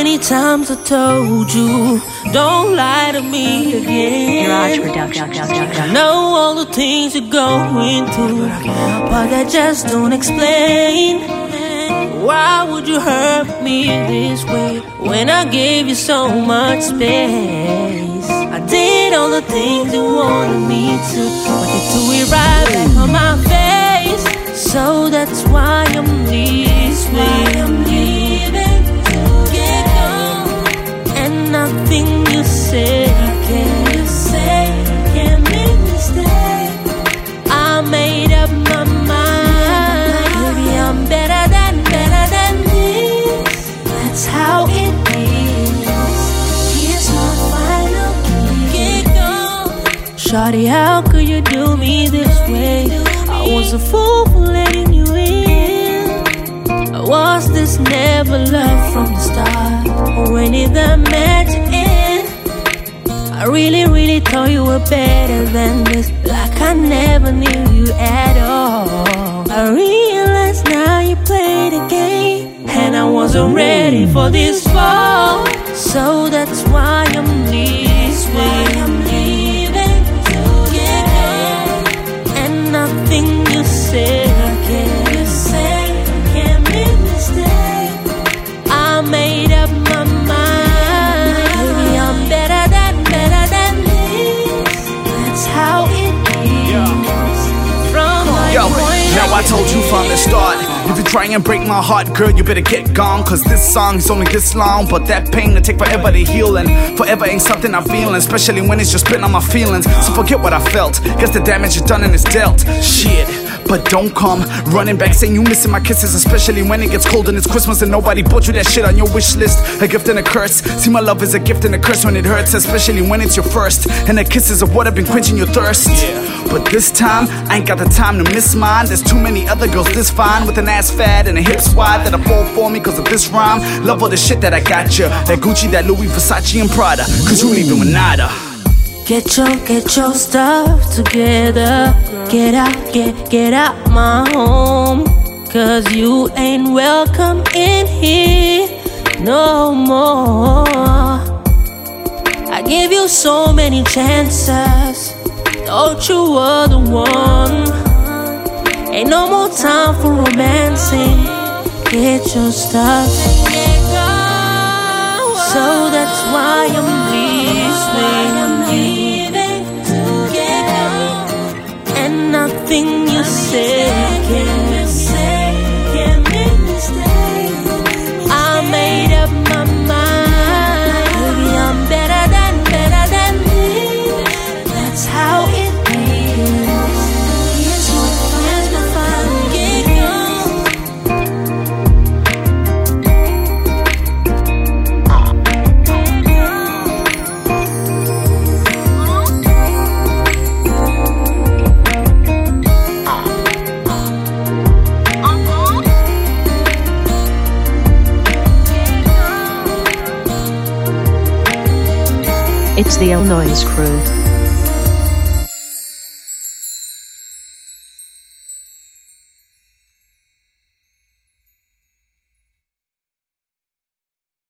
many times I told you, don't lie to me again. Garage Production. I know all the things you're going through, but I just don't explain. Why would you hurt me this way when I gave you so much space? I did all the things you wanted me to, but you threw it right back on my face. So that's why I'm leaving. And nothing you say can make me stay. I made up my mind. Maybe I'm better than this. That's how it is. Here's my final kick. Shawty, how could you do me this way? I was a fool for letting you in. Was this never love from the start? Or when did the magic end? I really thought you were better than this, like I never knew you at all. I realize now you played a game, and I wasn't ready for this fall. So that's why I'm leaving. And nothing you say can make me stay. I made up my mind. Maybe I'm better than this. That's how it is. From my point now I told you from the start, if you try and break my heart, girl, you better get gone. Cause this song is only this long, but that pain will take forever to heal. And forever ain't something I'm feeling, especially when it's just spitting on my feelings. So forget what I felt, guess the damage is done and it's dealt. Shit, but don't come running back saying you missing my kisses, especially when it gets cold and it's Christmas and nobody bought you that shit on your wish list. A gift and a curse. See, my love is a gift and a curse when it hurts, especially when it's your first. And the kisses of what have been quenching your thirst. But this time, I ain't got the time to miss mine. There's too many other girls this fine, with an ass fat and a hips wide, that'll fall for me cause of this rhyme. Love all the shit that I got you, that Gucci, that Louis, Versace and Prada. Cause you leaving with nada. Get your stuff together. Get out my home. Cause you ain't welcome in here no more. I gave you so many chances, thought you were the one. Ain't no more time for romancing. Get your stuff. So that's why I'm leaving. And nothing you say can make me stay. I made up my mind. Maybe I'm better than this. That's how it is. Here's my final kick. It's the Illinois Crew.